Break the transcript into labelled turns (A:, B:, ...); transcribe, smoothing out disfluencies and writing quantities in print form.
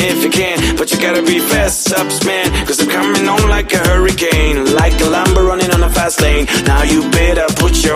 A: if you can, but you gotta be fast ups, man, cause I'm coming on like a hurricane, like a Lambo running on a fast lane. Now you better put your